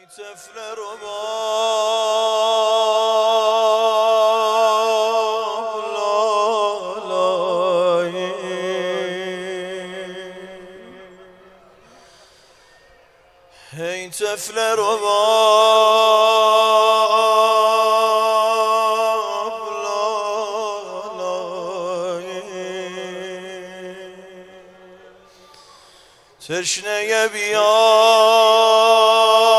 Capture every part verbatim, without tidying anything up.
طفل رباب لالایی ای طفل رباب لالایی تشنه بیا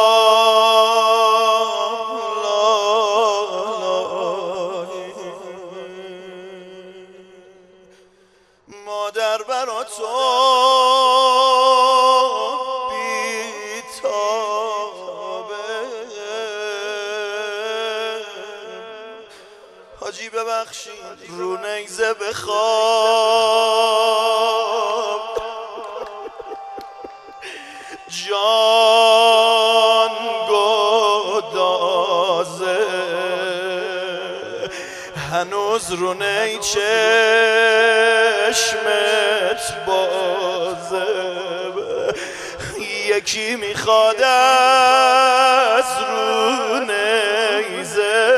مادر برا تو بیتابه حاجی ببخشید رو نیزه بخواب جان گدازه هنوز رو نی چشمت بازه یکی میخواد از رو نیزه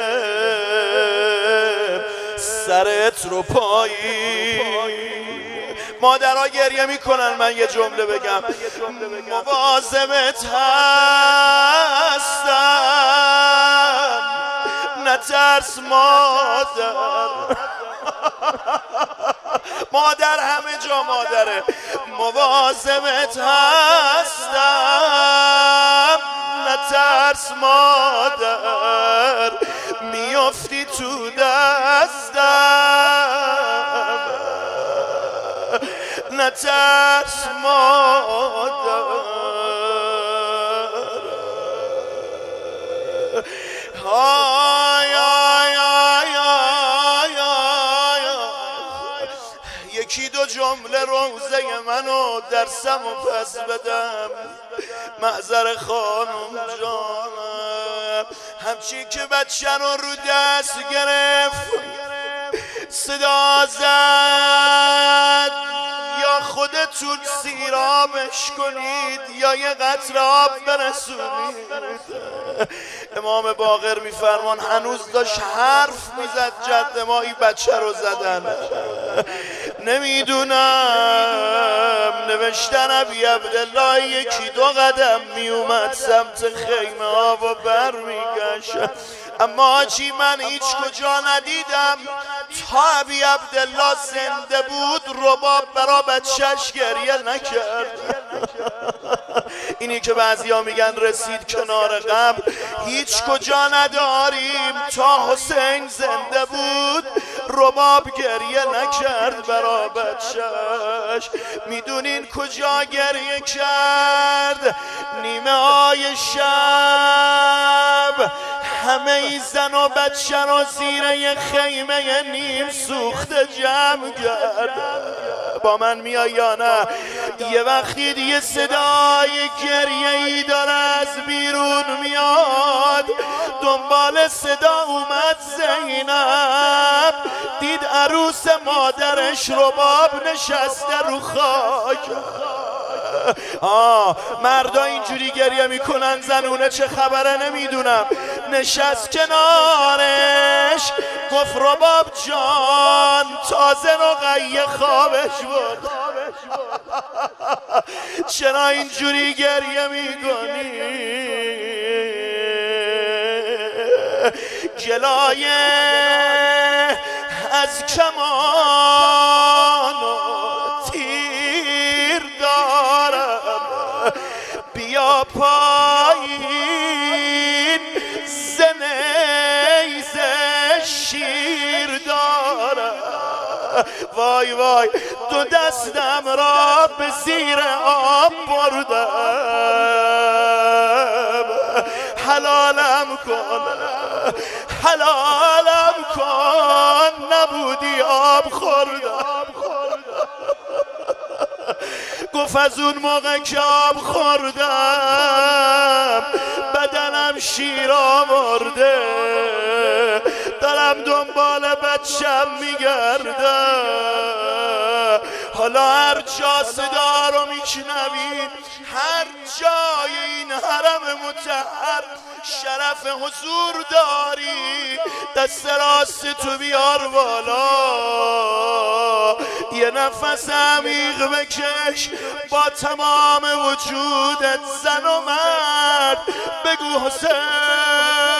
سرت رو پایی مادرها گریه میکنن. من یه جمله بگم مواظبت هستم نترس مادر مادر همه جا مادره مواظبت هستم نترس مادر میافتی تو دستم نترس مادر آی آی آی آی آی یکی دو جمله روزه منو درسم و پس بدم معذر خانم جانم همچی که بچه رو رو دست گرفت صدا زد یا خودتون سیرابش کنید یا یه قطره آب برسونید. امام باقر میفرمان هنوز داشت حرف میزد جد ما این بچه رو زدن. نمیدونم نوشتن ابی عبدالله یکی دو قدم میومد سمت خیمه ها و بر میگشت اما چی من هیچ کجا ندیدم تا ابی عبدالله زنده بود رباب برا بچهش گریه نکرد. اینی که بعضیا میگن رسید کنار قبر هیچ کجا نداریم تا حسین زنده بود رباب گریه نکرد برا بچهش. میدونین کجا گریه کرد؟ نیمه های شب همه ای زن و بچه رو زیر یه خیمه نیم سوخته جمع کرد. با من میای یا نه؟ یه وقتی دیگه صدای گریه ای داره از بیرون میاد دنبال صدا اومد زینب دید عروس مادرش رباب نشسته رو خاک. آه مردا اینجوری گریه میکنن زنونه چه خبره نمیدونم. نشست کنارش گفت رباب جان تازه رقیه خوابش بود چرا اینجوری گریه میکنی؟ گلایه از کمان و تیر دارم بیا پایین زنیزه شیر دارم. وای وای دو دستم را به زیر آب بردم حلالم کن حلالم کن نبودی آب خوردم. گفت از اون موقع که آب خوردم بدنم شیر آورده دارم دنبال بچم میگردم حالا هر جا صدا رو میشنوید، هر جای این حرم مطهر شرف حضور داری، دست راست تو بیار بالا، یه نفس عمیق بکش، با تمام وجودت زن و مرد بگو حسین